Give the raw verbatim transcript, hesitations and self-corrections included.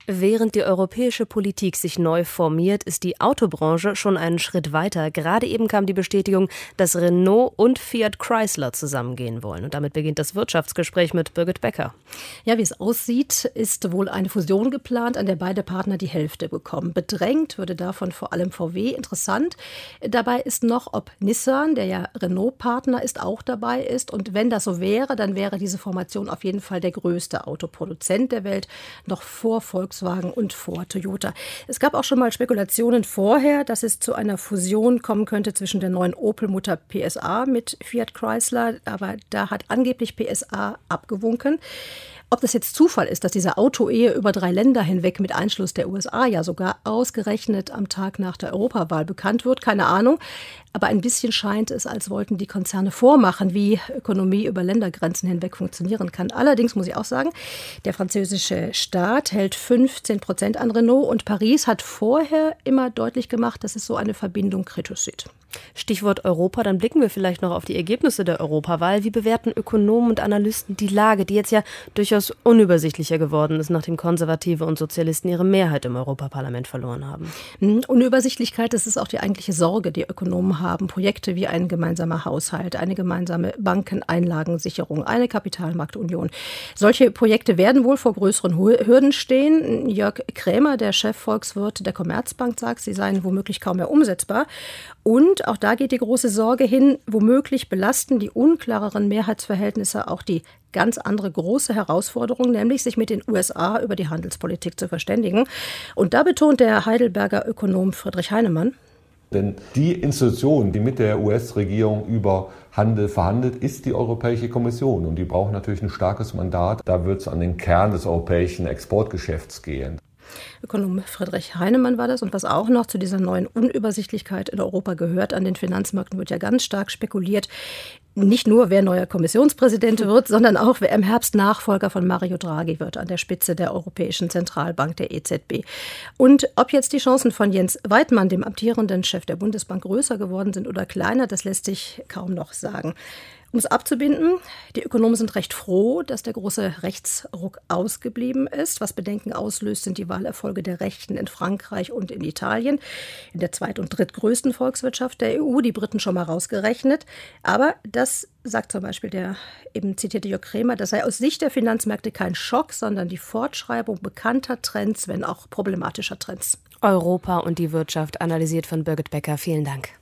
Während die europäische Politik sich neu formiert, ist die Autobranche schon einen Schritt weiter. Gerade eben kam die Bestätigung, dass Renault und Fiat Chrysler zusammengehen wollen. Und damit beginnt das Wirtschaftsgespräch mit Birgit Becker. Ja, wie es aussieht, ist wohl eine Fusion geplant, an der beide Partner die Hälfte bekommen. Bedrängt würde davon vor allem V W. Interessant dabei ist noch, ob Nissan, der ja Renault-Partner ist, auch dabei ist. Und wenn das so wäre, dann wäre diese Formation auf jeden Fall der größte Autoproduzent der Welt, noch vor Volkswagen und vor Toyota. Es gab auch schon mal Spekulationen vorher, dass es zu einer Fusion kommen könnte zwischen der neuen Opel-Mutter P S A mit Fiat Chrysler, aber da hat angeblich P S A abgewunken. Ob das jetzt Zufall ist, dass diese Autoehe über drei Länder hinweg mit Einschluss der U S A ja sogar ausgerechnet am Tag nach der Europawahl bekannt wird, keine Ahnung. Aber ein bisschen scheint es, als wollten die Konzerne vormachen, wie Ökonomie über Ländergrenzen hinweg funktionieren kann. Allerdings muss ich auch sagen, der französische Staat hält fünfzehn Prozent an Renault und Paris hat vorher immer deutlich gemacht, dass es so eine Verbindung kritisch sieht. Stichwort Europa, dann blicken wir vielleicht noch auf die Ergebnisse der Europawahl. Wie bewerten Ökonomen und Analysten die Lage, die jetzt ja durchaus unübersichtlicher geworden ist, nachdem Konservative und Sozialisten ihre Mehrheit im Europaparlament verloren haben? Unübersichtlichkeit, das ist auch die eigentliche Sorge, die Ökonomen haben. Projekte wie ein gemeinsamer Haushalt, eine gemeinsame Bankeneinlagensicherung, eine Kapitalmarktunion. Solche Projekte werden wohl vor größeren Hürden stehen. Jörg Krämer, der Chefvolkswirt der Commerzbank, sagt, sie seien womöglich kaum mehr umsetzbar. Und auch da geht die große Sorge hin, womöglich belasten die unklareren Mehrheitsverhältnisse auch die ganz andere große Herausforderung, nämlich sich mit den U S A über die Handelspolitik zu verständigen. Und da betont der Heidelberger Ökonom Friedrich Heinemann: Denn die Institution, die mit der U S-Regierung über Handel verhandelt, ist die Europäische Kommission. Und die braucht natürlich ein starkes Mandat. Da wird es an den Kern des europäischen Exportgeschäfts gehen. Ökonom Friedrich Heinemann war das. Und was auch noch zu dieser neuen Unübersichtlichkeit in Europa gehört, an den Finanzmärkten wird ja ganz stark spekuliert. Nicht nur, wer neuer Kommissionspräsident wird, sondern auch, wer im Herbst Nachfolger von Mario Draghi wird an der Spitze der Europäischen Zentralbank, der E Z B. Und ob jetzt die Chancen von Jens Weidmann, dem amtierenden Chef der Bundesbank, größer geworden sind oder kleiner, das lässt sich kaum noch sagen. Um es abzubinden, die Ökonomen sind recht froh, dass der große Rechtsruck ausgeblieben ist. Was Bedenken auslöst, sind die Wahlerfolge der Rechten in Frankreich und in Italien, in der zweit- und drittgrößten Volkswirtschaft der E U, die Briten schon mal rausgerechnet. Aber das sagt zum Beispiel der eben zitierte Jörg Krämer, das sei aus Sicht der Finanzmärkte kein Schock, sondern die Fortschreibung bekannter Trends, wenn auch problematischer Trends. Europa und die Wirtschaft analysiert von Birgit Becker. Vielen Dank.